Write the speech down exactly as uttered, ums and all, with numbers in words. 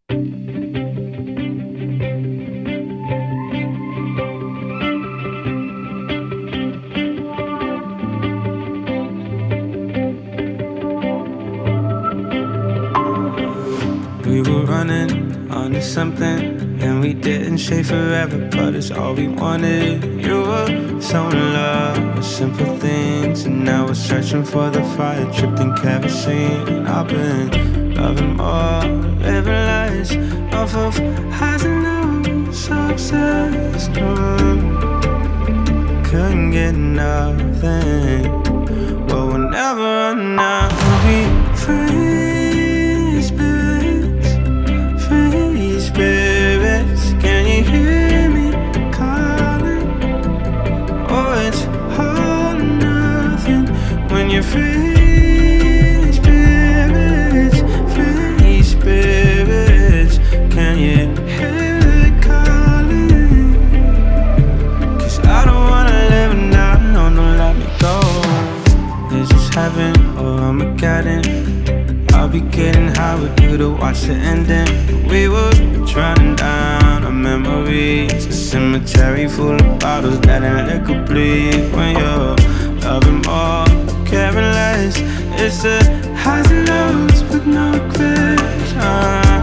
We were running onto something, and we didn't stay forever, but it's all we wanted. You were so in love with simple things, and now we're searching for the fire, tripped in kerosene. I've been loving more, living lies off of highs and lows, so obsessed. mm. Couldn't get nothing, but we'll never run out. We'll be free spirits, free spirits. Can you hear me calling? Oh, it's all or nothing when you're free spirits, free spirits. Can you hear it calling? 'Cause I don't wanna live now, no, don't let me go. This is heaven or Armageddon. I'll be getting high with you to watch the ending. We were drowning down our memories, a cemetery full of bottles letting liquor bleed. When you're loving more, caring less, it's the highs and lows with no regrets. uh,